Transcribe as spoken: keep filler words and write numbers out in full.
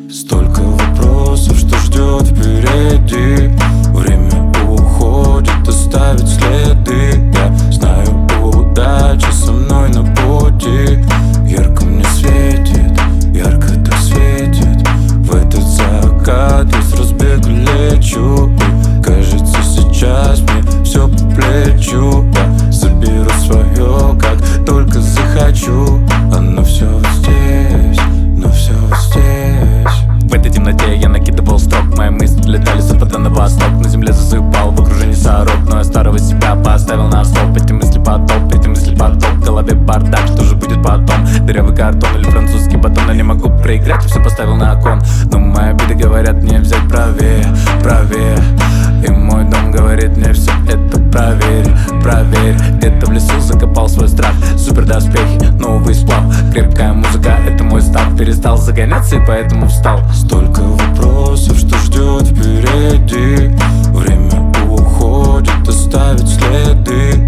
Столько вопросов, что ждет впереди. Время уходит, оставит следы. Я знаю, удача со мной на пути. Ярко мне светит, ярко так светит. В этот закат я с разбега лечу. И кажется, сейчас мне все по плечу. Я заберу свое, как только захочу. Оно все вот здесь, но все вот здесь. В этой темноте я накидывал строк. Мои мысли летали с запада на восток. На земле засыпал в окружении сорок. Но я старого себя поставил на стоп. Эти мысли потоп, эти мысли потоп. В голове бардак, что же будет потом? Дырявый картон или французский батон. Я не могу проиграть, я все поставил на кон. Но мои обиды говорят мне взять правее, правее. И мой дом говорит мне все это проверь, проверь. Где-то в лесу закопал свой страх. Супер доспехи, новый сплав. Крепкая музыка, это мой став. Перестал загоняться и поэтому встал. Столько вопросов, что ждет впереди. Время уходит, оставит следы.